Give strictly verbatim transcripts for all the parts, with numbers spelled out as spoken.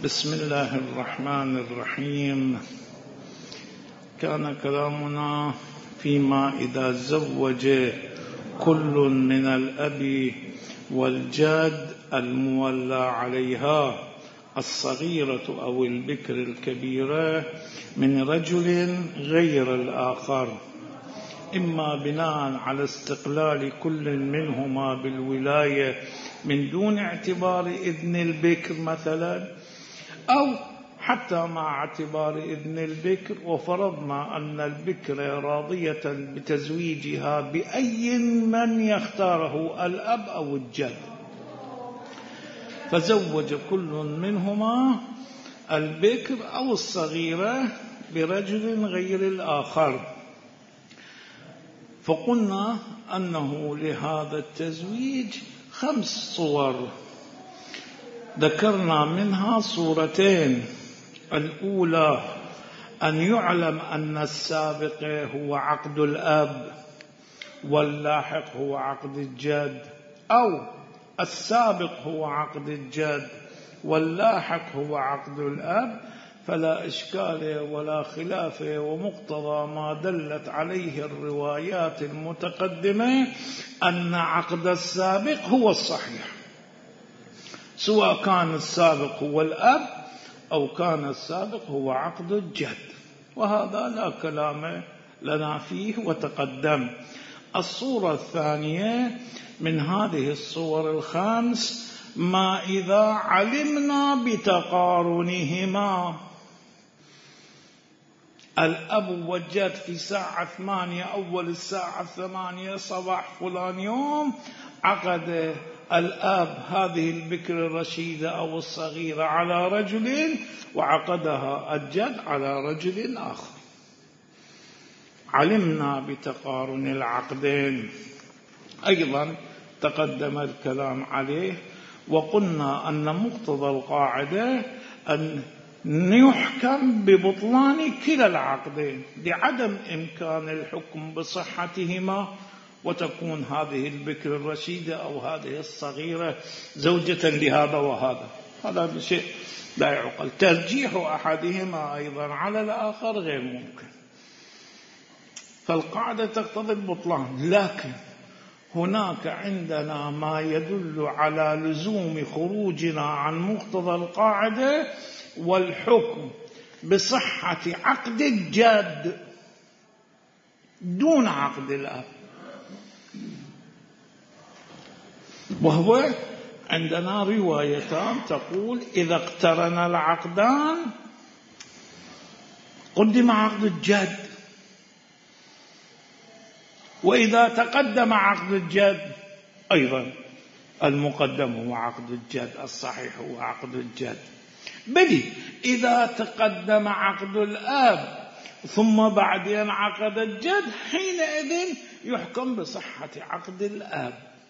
بسم الله الرحمن الرحيم. كان كلامنا فيما إذا زوج كل من الأب والجد المولى عليها الصغيرة أو البكر الكبيرة من رجل غير الآخر، إما بناء على استقلال كل منهما بالولاية من دون اعتبار إذن البكر مثلا، أو حتى مع اعتبار إذن البكر، وفرضنا أن البكر راضية بتزويجها بأي من يختاره الأب أو الجد، فزوج كل منهما البكر أو الصغيرة برجل غير الآخر. فقلنا أنه لهذا التزويج خمس صور، ذكرنا منها صورتين. الأولى أن يعلم أن السابق هو عقد الأب واللاحق هو عقد الجد، أو السابق هو عقد الجد واللاحق هو عقد الأب، فلا إشكال ولا خلاف، ومقتضى ما دلت عليه الروايات المتقدمة أن عقد السابق هو الصحيح، سواء كان السابق هو الأب أو كان السابق هو عقد الجد، وهذا لا كلام لنا فيه وتقدم. الصورة الثانية من هذه الصور الخمس ما إذا علمنا بتقارنهما، الأب والجد في ساعة ثمانية أول الساعة الثمانية صباح فلان يوم عقد الأب هذه البكر الرشيدة أو الصغيرة على رجل، وعقدها الجد على رجل آخر، علمنا بتقارن العقدين. أيضا تقدم الكلام عليه، وقلنا أن مقتضى القاعدة أن يحكم ببطلان كلا العقدين لعدم إمكان الحكم بصحتهما، وتكون هذه البكر الرشيدة أو هذه الصغيرة زوجة لهذا وهذا، هذا شيء لا يعقل. ترجيح أحدهما أيضا على الآخر غير ممكن، فالقاعدة تقتضي البطلان. لكن هناك عندنا ما يدل على لزوم خروجنا عن مقتضى القاعدة والحكم بصحة عقد الجد دون عقد الأب، وهو عندنا روايتان تقول إذا اقترن العقدان قدم عقد الجد، وإذا تقدم عقد الجد أيضا المقدم هو عقد الجد، الصحيح هو عقد الجد. بل إذا تقدم عقد الأب ثم بعدين عقد الجد حينئذ يحكم بصحة عقد الأب.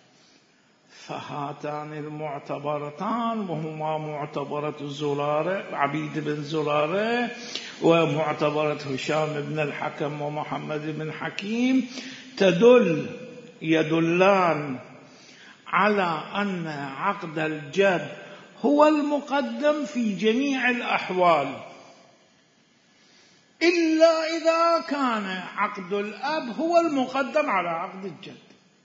فهاتان المعتبرتان، وهما معتبرة زرارة عبيد بن زرارة ومعتبرة هشام بن الحكم ومحمد بن حكيم، تدل يدلان على أن عقد الجد هو المقدم في جميع الأحوال، إلا إذا كان عقد الأب هو المقدم على عقد الجد.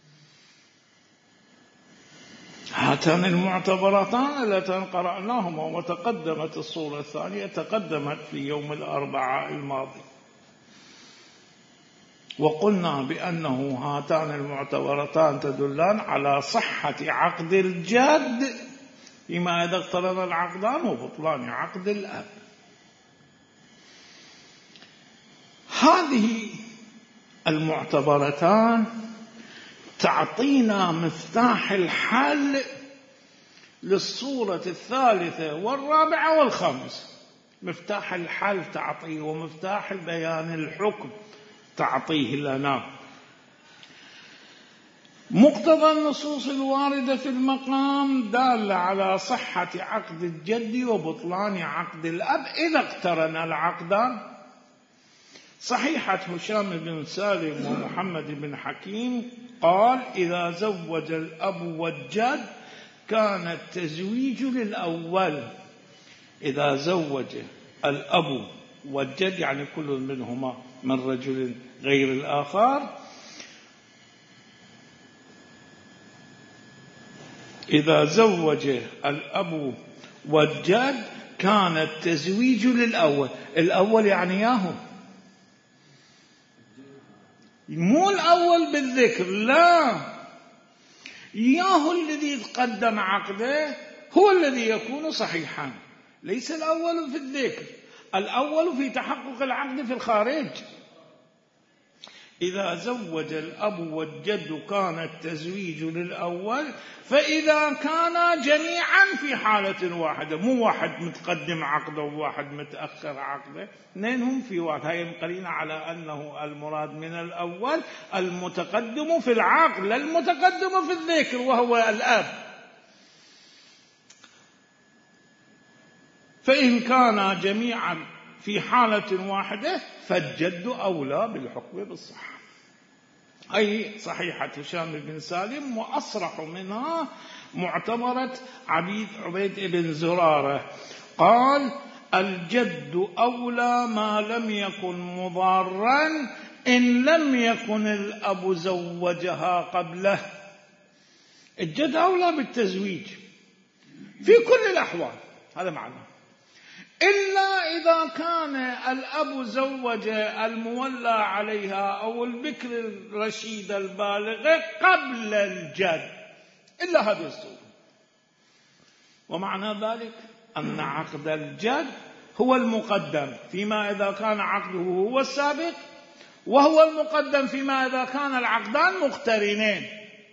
هاتان المعتبرتان اللتان قرأناهما، وتقدمت الصورة الثانية تقدمت في يوم الأربعاء الماضي، وقلنا بأنه هاتان المعتبرتان تدلان على صحة عقد الجد فيما إذا اقترن العقدان وبطلان عقد الأب. هذه المعتبرتان تعطينا مفتاح الحل للصورة الثالثة والرابعة والخامسة. مفتاح الحل تعطيه، ومفتاح البيان الحكم تعطيه لنا. مقتضى النصوص الواردة في المقام دال على صحة عقد الجد وبطلان عقد الأب إذا اقترن العقدان. صحيحة هشام بن سالم ومحمد بن حكيم قال إذا زوج الأب والجد كان التزويج للأول، إذا زوج الأب والجد يعني كل منهما من رجل غير الآخر، إذا زوج الأب والجد كان التزويج للأول. الأول يعني ياهو، مو الأول بالذكر، لا، ياهو الذي تقدم عقده هو الذي يكون صحيحا، ليس الأول في الذكر. الأول في تحقق العقد في الخارج. إذا زوج الأب والجد كان التزويج للأول، فإذا كانا جميعا في حالة واحدة، مو واحد متقدم عقده وواحد متأخر عقده، اثنينهم في واحد. هاي القرينة على أنه المراد من الأول المتقدم في العقد لا المتقدم في الذكر وهو الأب. فإن كانا جميعا في حالة واحدة فالجد أولى بالحكم بالصحة. أي صحيحة هشام بن سالم، وأصرح منها معتبرة عبيد عبيد بن زرارة، قال: الجد أولى ما لم يكن مضارا إن لم يكن الأب زوجها قبله. الجد أولى بالتزويج في كل الأحوال، هذا معنى، إلا إذا كان الأب زوج المولى عليها أو البكر الرشيد البالغة قبل الجد، إلا هذه الصورة. ومعنى ذلك أن عقد الجد هو المقدم فيما إذا كان عقده هو السابق، وهو المقدم فيما إذا كان العقدان مقترنين.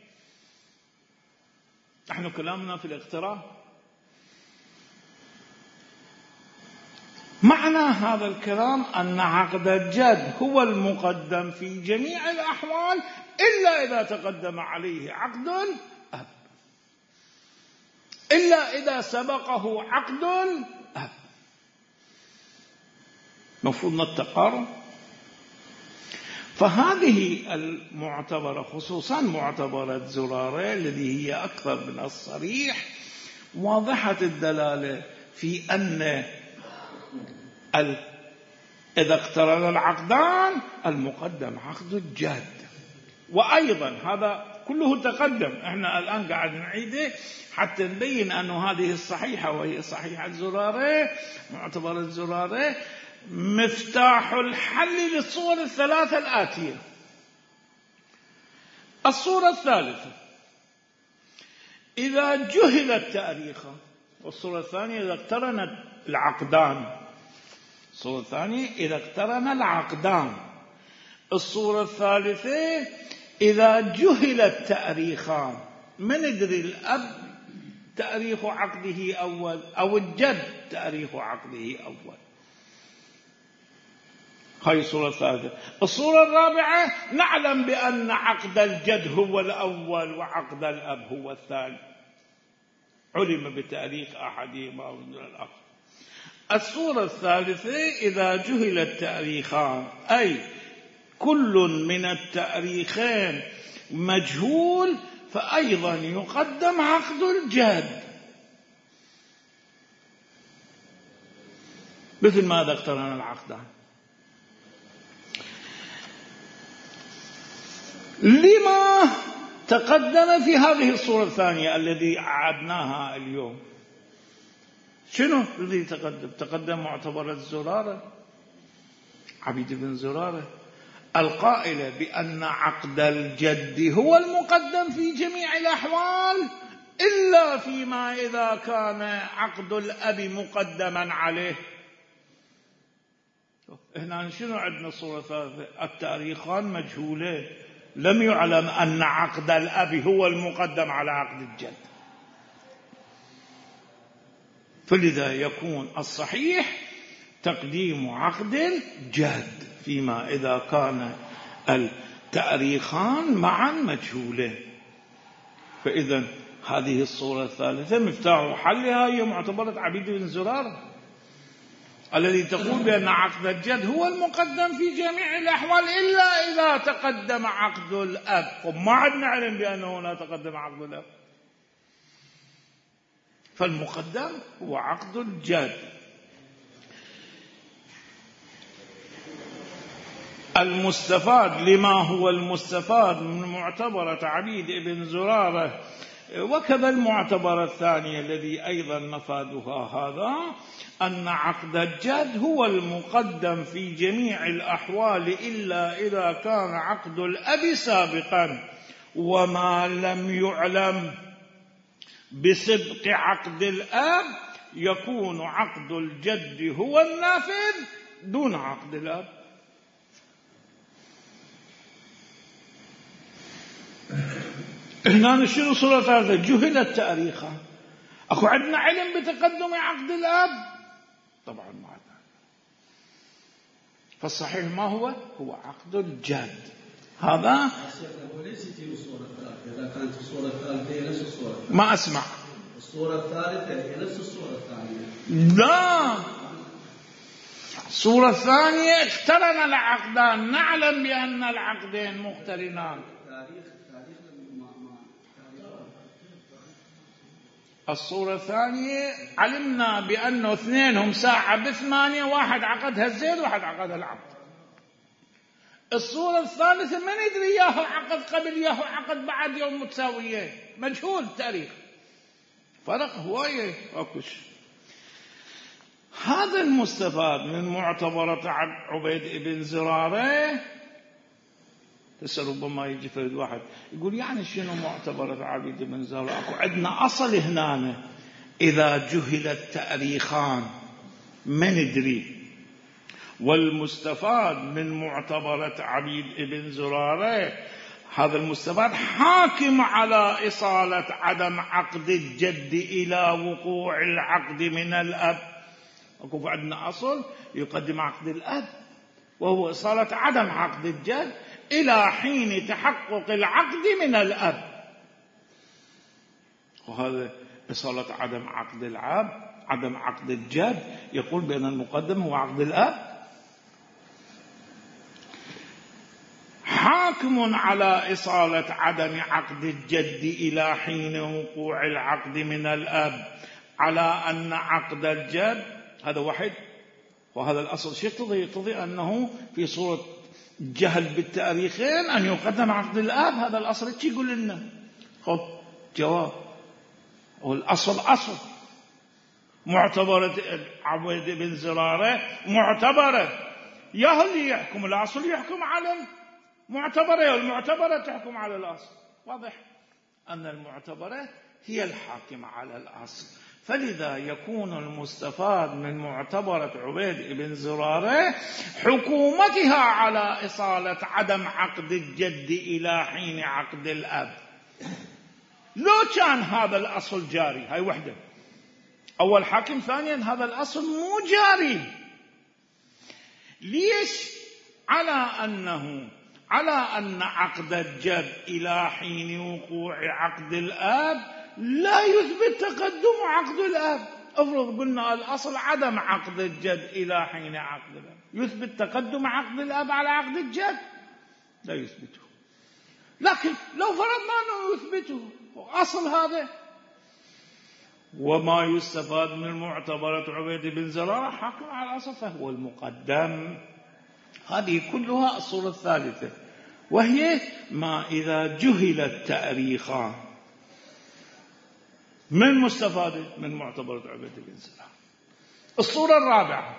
نحن كلامنا في الاقتران. معنى هذا الكلام أن عقد الجد هو المقدم في جميع الأحوال إلا إذا تقدم عليه عقد الأب، إلا إذا سبقه عقد الأب. مفهوم التقارب؟ فهذه المعتبرة خصوصا معتبرة زرارة التي هي أكثر من الصريح، واضحة الدلالة في أن إذا اقترن العقدان المقدم عقد الجد. وأيضا هذا كله تقدم، احنا الآن قاعد نعيده حتى نبين أن هذه الصحيحة وهي صحيحة زرارة معتبرة زرارة مفتاح الحل للصور الثلاثة الآتية. الصورة الثالثة إذا جهل التاريخ، والصورة الثانية إذا اقترن العقدان. الصورة الثانية إذا اقترن العقدان. الصورة الثالثة إذا جهل التاريخان، من يدري الأب تاريخ عقده أول أو الجد تاريخ عقده أول. هاي الصورة الثالثة. الصورة الرابعة نعلم بأن عقد الجد هو الأول وعقد الأب هو الثاني، علم بتاريخ أحدهما من الآخر. الصورة الثالثة إذا جهل التاريخان، أي كل من التاريخين مجهول، فأيضا يقدم عقد الجد مثل ماذا اقترن العقدان. لما تقدم في هذه الصورة الثانية الذي عدناها اليوم؟ شنو الذي تقدم؟ تقدم معتبرة زرارة عبيد بن زرارة القائلة بأن عقد الجد هو المقدم في جميع الأحوال إلا فيما إذا كان عقد الأب مقدما عليه. هنا شنو عندنا صورة ثالثة؟ التاريخان مجهولين، لم يعلم أن عقد الأب هو المقدم على عقد الجد، فلذا يكون الصحيح تقديم عقد الجد فيما إذا كان التاريخان معا مجهولين. فإذا هذه الصورة الثالثة مفتاح حلها هي معتبرة عبيد بن زرارة الذي تقول بأن عقد الجد هو المقدم في جميع الأحوال إلا إذا تقدم عقد الأب. وما عاد نعلم بأنه لا تقدم عقد الأب، فالمقدم هو عقد الجد المستفاد لما هو المستفاد من معتبرة عبيد بن زرارة، وكذا المعتبرة الثانية الذي أيضا مفادها هذا، أن عقد الجد هو المقدم في جميع الأحوال إلا إذا كان عقد الأب سابقا، وما لم يعلم بسبق عقد الأب يكون عقد الجد هو النافذ دون عقد الأب. هنا شنو صورة هذا؟ جهل التاريخ. أكو عندنا علم بتقدم عقد الأب؟ طبعا ما عندنا. فالصحيح ما هو؟ هو عقد الجد. هذا وليست هي الصورة الثالثة. إذا كانت الصورة الثالثة هي نفس الصورة الثالثة. ما أسمع. الصورة الثالثة هي نفس الصورة الثانية. لا، الصورة الثانية اقترن العقدان، نعلم بأن العقدين مقترنان. الصورة الثانية علمنا بأنه اثنينهم ساعة بثمانية، واحد عقدها الزيد واحد عقدها العبد. الصورة الثالثة ما ندري ياهو عقد قبل ياهو عقد بعد يوم متساويين، مجهول التاريخ، فرق هواية أكش. هذا المستفاد من معتبرة عبيد بن زرارة. هسه ربما يجي فرد واحد يقول يعني شنو معتبرة عبيد بن زرارة؟ أكو عندنا أصل هنا، إذا جهل التاريخان ما ندري. والمستفاد من معتبرة عبيد بن زرارة هذا المستفاد حاكم على إصالة عدم عقد الجد إلى وقوع العقد من الأب. أكو عندنا أصل يقدم عقد الأب وهو إصالة عدم عقد الجد إلى حين تحقق العقد من الأب، وهذا إصالة عدم عقد الأب عدم عقد الجد يقول بأن المقدم هو عقد الأب. حاكم على إصالة عدم عقد الجد إلى حين وقوع العقد من الأب على أن عقد الجد هذا واحد. وهذا الأصل شيء يقتضي يقتضي أنه في صورة جهل بالتاريخين أن يقدم عقد الأب. هذا الأصل شيء يقول لنا. خب جواب، والأصل أصل معتبرة عبيد بن زرارة معتبرة، يا اللي يحكم الأصل يحكم على المعتبرة والمعتبرة تحكم على الأصل. واضح أن المعتبرة هي الحاكمة على الأصل، فلذا يكون المستفاد من معتبرة عبيد بن زرارة حكومتها على إصالة عدم عقد الجد إلى حين عقد الأب. لو كان هذا الأصل جاري، هاي وحدة أول حاكم، ثانيا هذا الأصل مو جاري. ليش؟ على أنه على أن عقد الجد إلى حين وقوع عقد الأب لا يثبت تقدم عقد الأب. افرض قلنا الأصل عدم عقد الجد إلى حين عقد الأب، يثبت تقدم عقد الأب على عقد الجد؟ لا يثبته. لكن لو فرضنا أنه يثبته أصل هذا، وما يستفاد من معتبرة عبيد بن زرارة حاكم على الأصل فهو المقدم. هذه كلها الصورة الثالثة، وهي ما إذا جهل التاريخ من مستفاد من معتبرة عبيد بن زرارة. الصورة الرابعة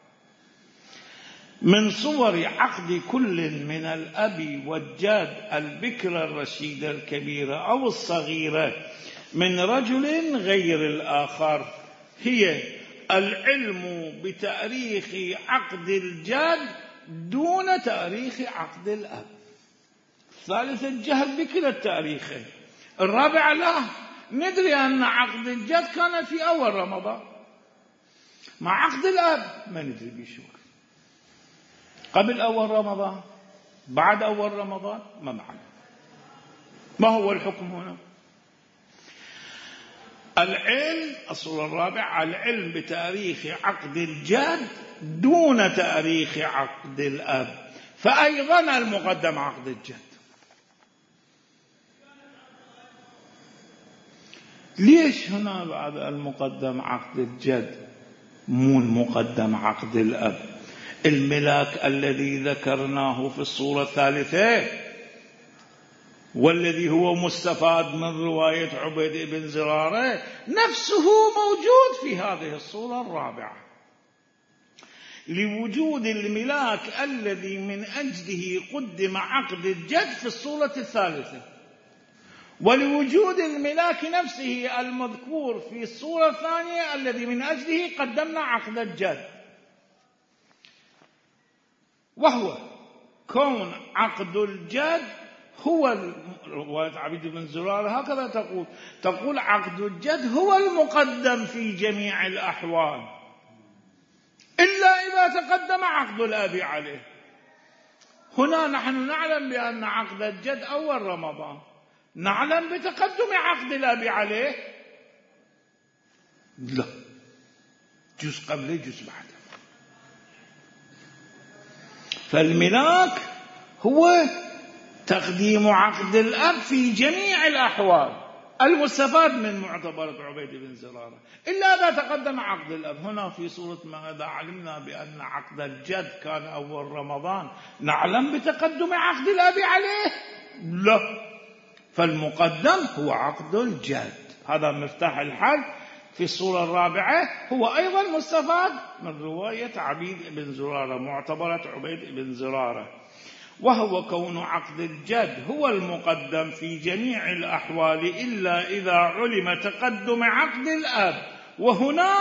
من صور عقد كل من الأب والجاد البكرة الرشيدة الكبيرة أو الصغيرة من رجل غير الآخر هي العلم بتاريخ عقد الجاد دون تاريخ عقد الأب. ثالثا الجهل بكلا التاريخين. الرابعة لا ندري أن عقد الجد كان في أول رمضان، مع عقد الأب ما ندري بشو قبل أول رمضان بعد أول رمضان ما معنا. ما هو الحكم هنا؟ العلم الصورة الرابعة العلم بتاريخ عقد الجد دون تاريخ عقد الأب، فأيضا المقدم عقد الجد. ليش هنا بعد المقدم عقد الجد مو المقدم عقد الأب؟ الملاك الذي ذكرناه في الصورة الثالثة والذي هو مستفاد من رواية عبيد بن زرارة نفسه موجود في هذه الصورة الرابعة، لوجود الملاك الذي من أجله قدم عقد الجد في الصورة الثالثة، ولوجود الملاك نفسه المذكور في الصورة الثانية الذي من أجله قدمنا عقد الجد، وهو كون عقد الجد هو رواية عبيد بن زرارة هكذا تقول تقول عقد الجد هو المقدم في جميع الأحوال إلا إذا تقدم عقد الأب عليه. هنا نحن نعلم بأن عقد الجد أول رمضان، نعلم بتقدم عقد الأب عليه؟ لا، جزء قبله جزء بعده. فالملاك هو تقديم عقد الأب في جميع الأحوال المستفاد من معتبرة عبيد بن زرارة إلا إذا تقدم عقد الأب. هنا في سورة ماذا علمنا بأن عقد الجد كان أول رمضان، نعلم بتقدم عقد الأب عليه؟ لا، فالمقدم هو عقد الجد. هذا مفتاح الحل في الصورة الرابعة، هو أيضا مستفاد من رواية عبيد بن زرارة معتبرة عبيد بن زرارة، وهو كون عقد الجد هو المقدم في جميع الأحوال إلا إذا علم تقدم عقد الأب. وهنا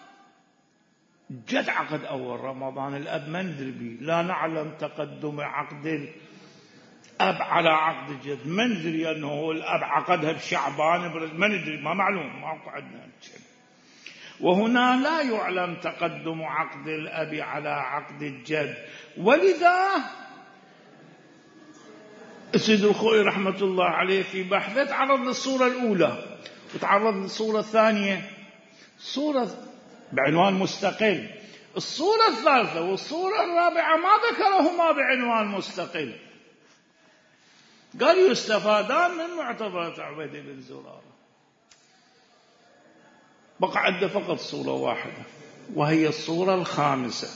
جد عقد أول رمضان، الأب ما ندري به، لا نعلم تقدم عقد الأب على عقد الجد، ما ندري أنه الأب عقدها بشعبان، ما ندري، ما معلوم، ما عندنا. وهنا لا يعلم تقدم عقد الأب على عقد الجد، ولذا السيد الخوئي رحمة الله عليه في بحثه تعرض للصورة الأولى وتعرض للصورة الثانية، صورة بعنوان مستقل، الصورة الثالثة والصورة الرابعة ما ذكرهما بعنوان مستقل، قال يستفادان من معتبرة عبيد بن زرارة. بقى عنده فقط صورة واحدة وهي الصورة الخامسة.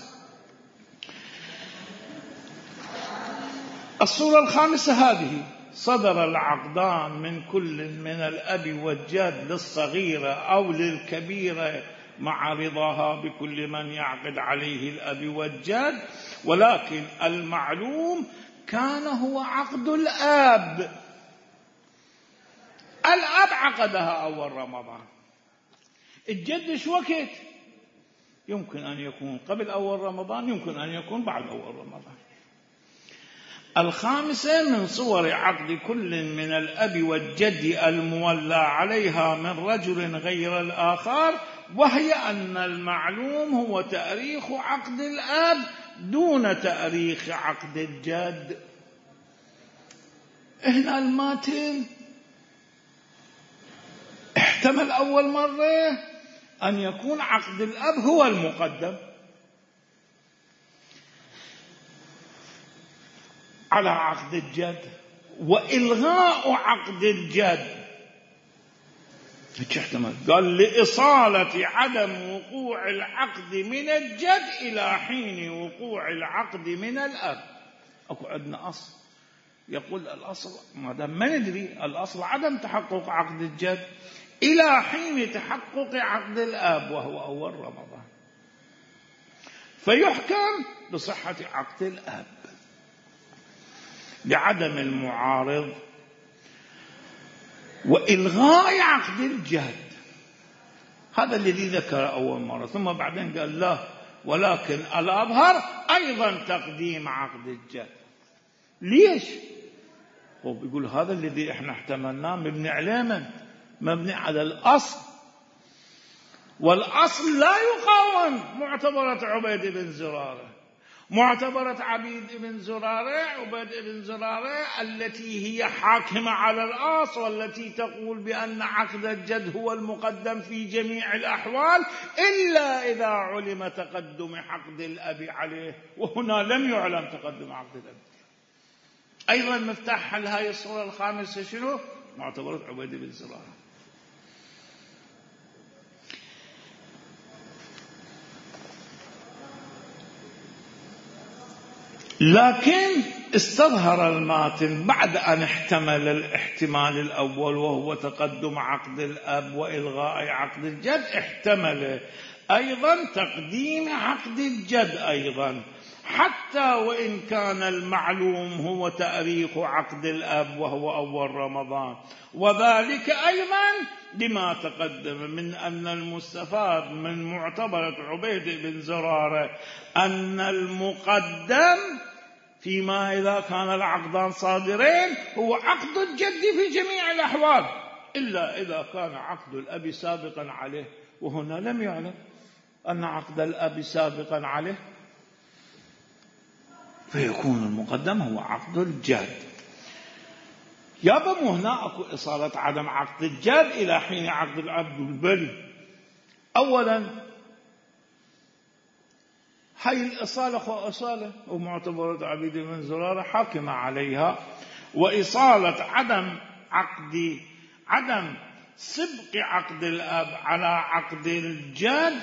الصورة الخامسة هذه: صدر العقدان من كل من الأب والجد للصغيرة أو للكبيرة مع رضاها بكل من يعقد عليه الأب والجد، ولكن المعلوم كان هو عقد الأب. الأب عقدها أول رمضان، الجد شو وقت؟ يمكن أن يكون قبل أول رمضان، يمكن أن يكون بعد أول رمضان. الخامسة من صور عقد كل من الأب والجد المولى عليها من رجل غير الآخر، وهي أن المعلوم هو تاريخ عقد الأب دون تاريخ عقد الجد. هنا الماتن احتمل أول مرة أن يكون عقد الأب هو المقدم على عقد الجد، وإلغاء عقد الجد احتمل، قال لإصالة عدم وقوع العقد من الجد إلى حين وقوع العقد من الأب. أكو عندنا أصل يقول الأصل ما دام ما ندري، الأصل عدم تحقق عقد الجد إلى حين تحقق عقد الأب وهو أول رمضان، فيحكم بصحة عقد الأب لعدم المعارض وإلغاء عقد الجد. هذا الذي ذكر أول مرة، ثم بعدين قال لا، ولكن الأظهر أيضا تقديم عقد الجد. ليش؟ هو بيقول هذا الذي احنا احتملناه مبني على من؟ مبني على الأصل، والأصل لا يقاوم معتبرة عبيد بن زرارة. معتبرة عبيد بن زرارة عبيد بن زرارة التي هي حاكمة على الأصل، والتي تقول بأن عقد الجد هو المقدم في جميع الأحوال إلا إذا علم تقدم عقد الأب عليه، وهنا لم يعلم تقدم عقد الأب. أيضا مفتاح حل هذه الصورة الخامسة شنو؟ معتبرة عبيد بن زرارة. لكن استظهر الماتن بعد أن احتمل الاحتمال الأول وهو تقدم عقد الأب وإلغاء عقد الجد، احتمل أيضا تقديم عقد الجد أيضا، حتى وإن كان المعلوم هو تاريخ عقد الأب وهو أول رمضان، وذلك أيضا لما تقدم من أن المستفاد من معتبرة عبيد بن زرارة أن المقدم فيما إذا كان العقدان صادرين هو عقد الجد في جميع الأحوال، إلا إذا كان عقد الأب سابقا عليه، وهنا لم يعلم أن عقد الأب سابقا عليه، فيكون المقدم هو عقد الجد. يابا مو هنا أكو إصالة عدم عقد الجد إلى حين عقد الأب البري. أولا هاي الإصالة خو إصالة ومعتبرة عبيد بن زرارة حاكمة عليها، وإصالة عدم عقد عدم سبق عقد الأب على عقد الجد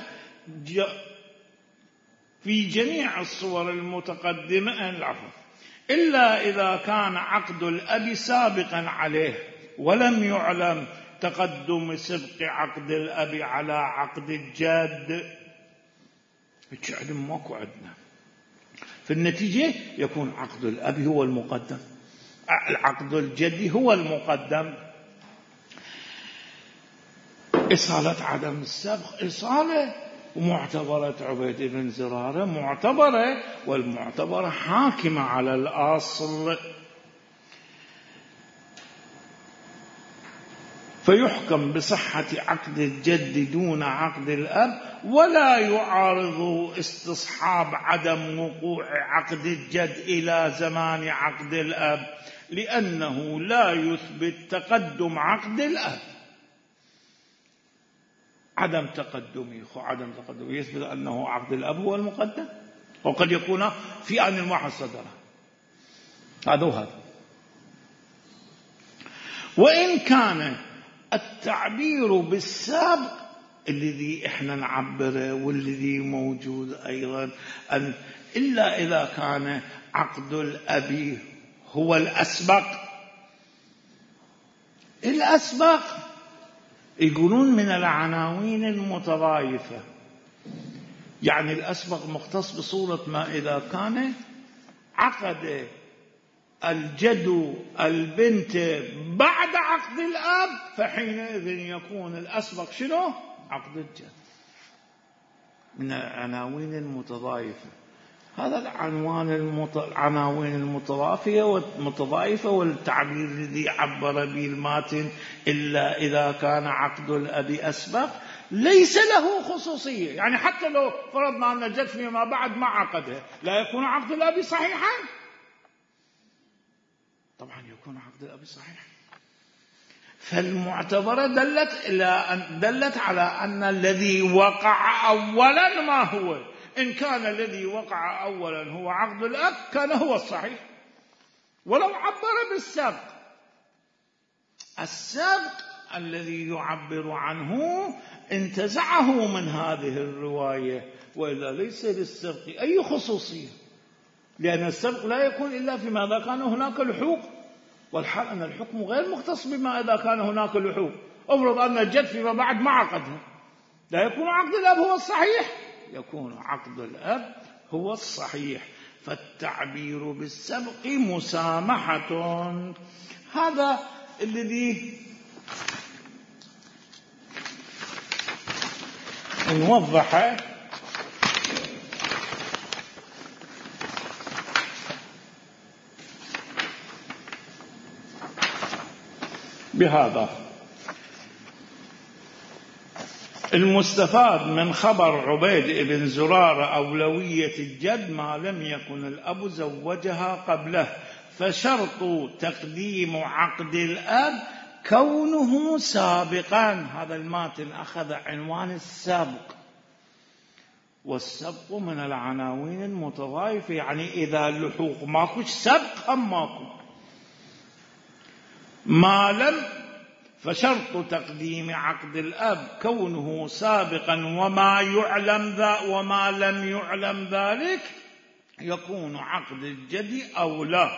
في جميع الصور المتقدمة العفو، إلا إذا كان عقد الأب سابقا عليه ولم يعلم تقدم سبق عقد الأب على عقد الجد، علم ماكو عندنا. في النتيجة يكون عقد الأب هو المقدم، عقد الجد هو المقدم. إصالة عدم السبق إصالة، ومعتبرة عبيد بن زرارة معتبرة، والمعتبرة حاكمة على الأصل، فيحكم بصحة عقد الجد دون عقد الأب، ولا يعارض استصحاب عدم وقوع عقد الجد إلى زمان عقد الأب، لأنه لا يثبت تقدم عقد الأب. عدم تقدمه خو عدم تقدمه يثبت أنه عقد الأب هو المقدم، وقد يكون في آن واحد صدره، هذا وهذا. وإن كان التعبير بالسابق الذي احنا نعبره والذي موجود أيضا أن إلا إذا كان عقد الأب هو الأسبق. الأسبق يقولون من العناوين المتضايفة، يعني الأسبق مختص بصورة ما إذا كان عقد الجد البنت بعد عقد الأب، فحينئذ يكون الأسبق شنو؟ عقد الجد. من العناوين المتضايفة، هذا العنوان العناوين المتضافية والمتضايفة والتعبير الذي عبر به الماتن إلا إذا كان عقد الأب أسبق ليس له خصوصية، يعني حتى لو فرضنا أن الجد فيما بعد ما عقدها لا يكون عقد الأب صحيحا؟ طبعا يكون عقد الأب صحيح. فالمعتبرة دلت إلى أن دلت على أن الذي وقع أولا ما هو، إن كان الذي وقع أولا هو عقد الأب كان هو الصحيح، ولو عبر بالسبق. السبق الذي يعبر عنه انتزعه من هذه الرواية، وإلا ليس للسبق أي خصوصية، لأن السبق لا يكون إلا فيما إذا كان هناك لحوق، والحال أن الحكم غير مختص بما إذا كان هناك لحوق. أفرض أن الجد فيما بعد ما عقدها، لا يكون عقد الأب هو الصحيح، يكون عقد الأب هو الصحيح. فالتعبير بالسبق مسامحة. هذا الذي نوضحه بهذا. المستفاد من خبر عبيد بن زرارة أولوية الجد ما لم يكن الأب زوجها قبله، فشرط تقديم عقد الأب كونه سابقا. هذا الماتن أخذ عنوان السابق، والسبق من العناوين المتضايفة، يعني إذا اللحوق ماكوش سبق هم ماكو ما لم فشرط تقديم عقد الأب كونه سابقا وما يعلم ذا وما لم يعلم ذلك يكون عقد الجد أولى.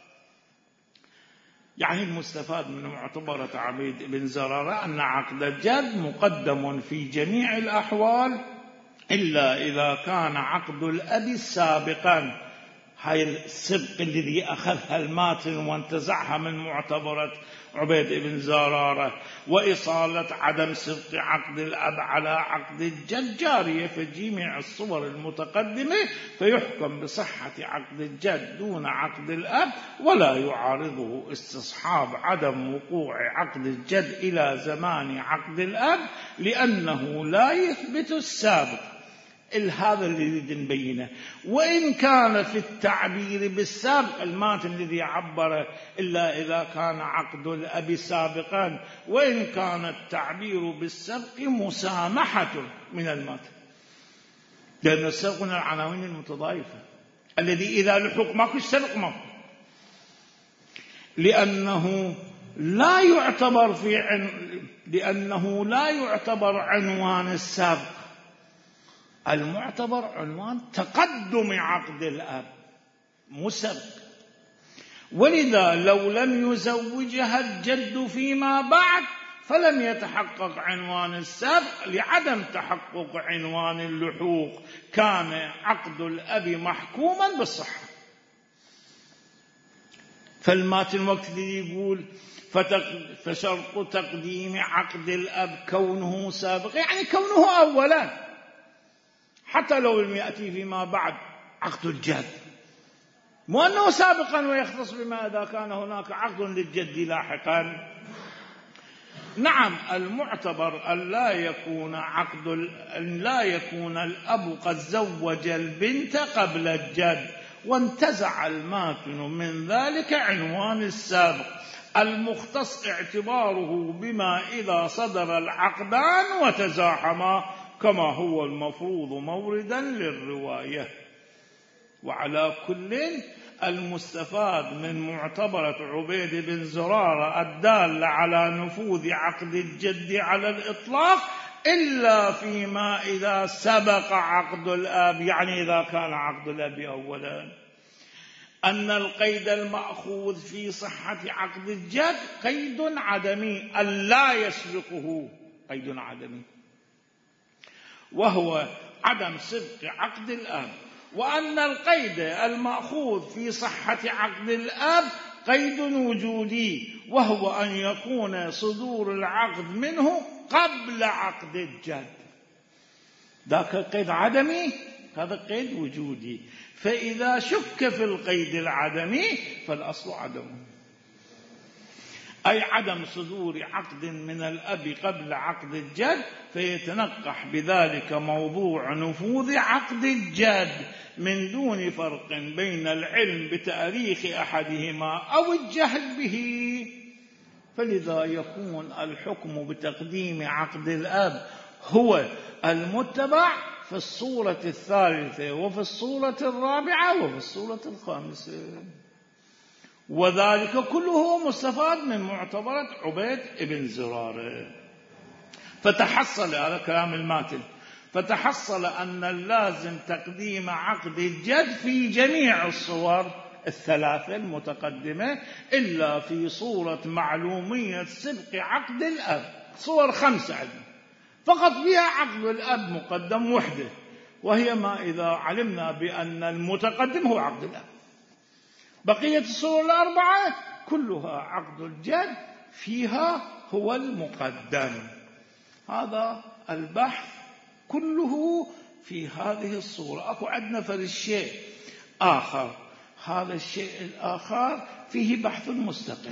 يعني المستفاد من معتبرة عبيد بن زرارة أن عقد الجد مقدم في جميع الأحوال إلا إذا كان عقد الأب سابقا. هاي السبق الذي أخذها الماتن وانتزعها من معتبرة عبيد بن زرارة، وإصالة عدم سبق عقد الأب على عقد الجد جارية في جميع الصور المتقدمة، فيحكم بصحة عقد الجد دون عقد الأب، ولا يعارضه استصحاب عدم وقوع عقد الجد إلى زمان عقد الأب، لأنه لا يثبت السابق. هذا اللي نريد نبينه. وإن كان في التعبير بالسابق الماتن الذي عبر إلا إذا كان عقد الأب سابقا، وإن كان التعبير بالسبق مسامحة من الماتن، لأن السبق من العناوين المتضايفة الذي إذا لحق ماكو السبق ماكو، لأنه لا يعتبر في عن... لأنه لا يعتبر عنوان السابق، المعتبر عنوان تقدم عقد الأب مسبق. ولذا لو لم يزوجها الجد فيما بعد فلم يتحقق عنوان السابق، لعدم تحقق عنوان اللحوق كان عقد الأب محكوما بالصحة. فالماتن وقت اللي يقول فشرط تقديم عقد الأب كونه سابق، يعني كونه أولا، حتى لو لم يأتي فيما بعد عقد الجد، مو أنه سابقا ويختص بما إذا كان هناك عقد للجد لاحقا. نعم، المعتبر أن لا يكون عقد أن لا يكون الأب قد زوج البنت قبل الجد، وانتزع الماتن من ذلك عنوان السابق المختص اعتباره بما إذا صدر العقدان وتزاحما، كما هو المفروض موردا للرواية. وعلى كل، المستفاد من معتبرة عبيد بن زرارة الدالة على نفوذ عقد الجد على الإطلاق إلا فيما إذا سبق عقد الآب، يعني إذا كان عقد الآب أولا، أن القيد المأخوذ في صحة عقد الجد قيد عدمي ألا يسبقه، قيد عدمي، وهو عدم سبق عقد الآب. وأن القيد المأخوذ في صحة عقد الآب قيد وجودي، وهو أن يكون صدور العقد منه قبل عقد الجد. ذاك القيد عدمي، هذا قيد وجودي. فإذا شك في القيد العدمي فالأصل عدمه، أي عدم صدور عقد من الأب قبل عقد الجد، فيتنقح بذلك موضوع نفوذ عقد الجد من دون فرق بين العلم بتاريخ أحدهما أو الجهل به. فلذا يكون الحكم بتقديم عقد الأب هو المتبع في الصورة الثالثة وفي الصورة الرابعة وفي الصورة الخامسة، وذلك كله مستفاد من معتبرة عبيد بن زرارة. فتحصل على كلام الماتن، فتحصل أن اللازم تقديم عقد الجد في جميع الصور الثلاثة المتقدمة إلا في صورة معلومية سبق عقد الأب. صور خمسة عندنا فقط بها عقد الأب مقدم وحده، وهي ما إذا علمنا بأن المتقدم هو عقد الأب. بقية الصور الأربعة كلها عقد الجد فيها هو المقدم. هذا البحث كله في هذه الصورة. أكو عندنا فرد شيء آخر، هذا الشيء الآخر فيه بحث مستقل.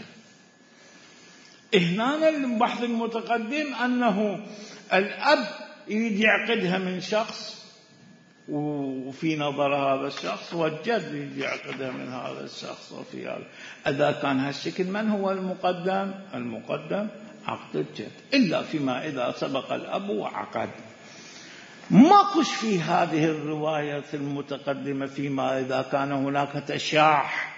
هنا البحث المتقدم أنه الأب يريد يعقدها من شخص وفي نظر هذا الشخص، والجد يريد يعقدها من هذا الشخص وفي هذا. إذا كان هالشكل من هو المقدم؟ المقدم عقد الجد، إلا فيما إذا سبق الأب وعقد. ماكوش في هذه الرواية المتقدمة فيما إذا كان هناك تشاح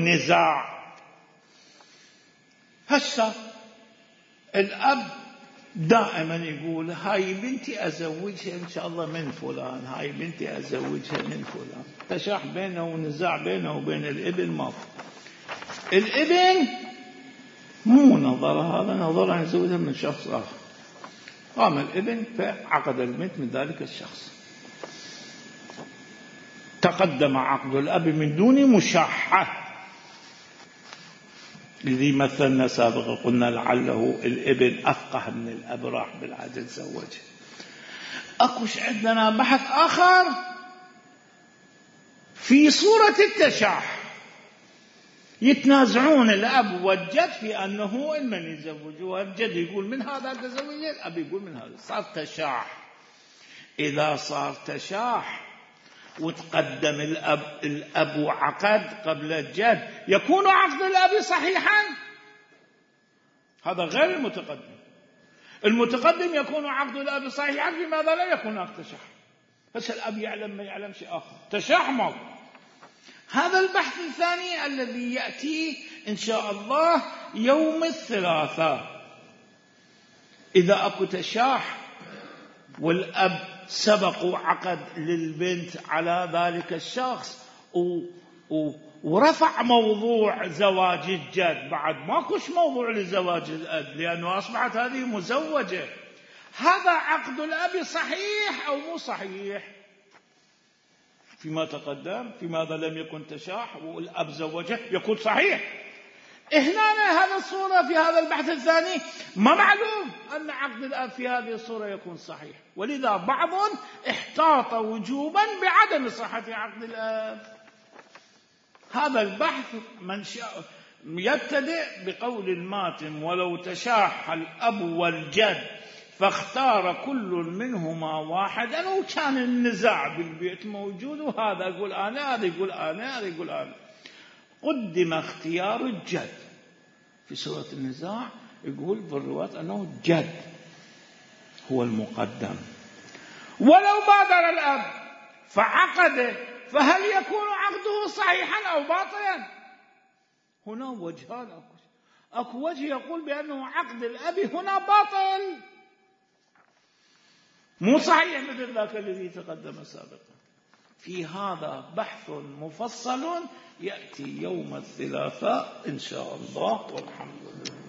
ونزاع. هسه الأب دائما يقول هاي بنتي أزوجها إن شاء الله من فلان، هاي بنتي أزوجها من فلان. تشاح بينه ونزاع بينه وبين الابن ماضي. الابن مو نظر هذا، نظر أن يزوجها من شخص آخر. قام الابن فعقد البنت من ذلك الشخص. تقدم عقد الأب من دون مشاحة. الذي مثلنا سابقا قلنا لعله الابن أفقه من الأب، راح بالعدل زوجه. أكوش عندنا بحث آخر في صورة التشاح، يتنازعون الأب والجد في أنه من يزوج، والجد يقول من هذا تزوج، الأب يقول من هذا. صار تشاح. إذا صار تشاح وتقدم الأب الأب عقد قبل الجد، يكون عقد الأب صحيحا. هذا غير المتقدم. المتقدم يكون عقد الأب صحيحا، لماذا لا يكون هناك تشاح؟ بس الأب يعلم ما يعلم شيء آخر، تشاح موضوع. هذا البحث الثاني الذي يأتي إن شاء الله يوم الثلاثاء. إذا أكو تشاح والأب سبق وعقد للبنت على ذلك الشخص و... و... ورفع موضوع زواج الجد، بعد ماكوش موضوع لزواج الأب لأنه أصبحت هذه مزوجة. هذا عقد الأب صحيح أو مو صحيح؟ فيما تقدم في ماذا لم يكن تشاح والأب زوجه يكون صحيح. هنا هذا الصورة في هذا البحث الثاني ما معلوم أن عقد الأب في هذه الصورة يكون صحيح، ولذا بعض احتاط وجوبا بعدم صحة عقد الأب. هذا البحث من شاء يبتدئ بقول الماتم: ولو تشاح الأب والجد فاختار كل منهما واحدا، وكان النزاع بالبيت موجود، وهذا يقول أنا، هذا يقول أنا، هذا يقول أنا، قدم اختيار الجد. في سورة النزاع يقول بالرواية أنه الجد هو المقدم. ولو بادر الأب فعقده، فهل يكون عقده صحيحا أو باطلا؟ هنا وجهان. أكو وجه يقول بأنه عقد الأب هنا باطل، مو صحيح مثل ذاك الذي تقدم سابقا. في هذا بحث مفصل يأتي يوم الثلاثاء إن شاء الله، والحمد لله.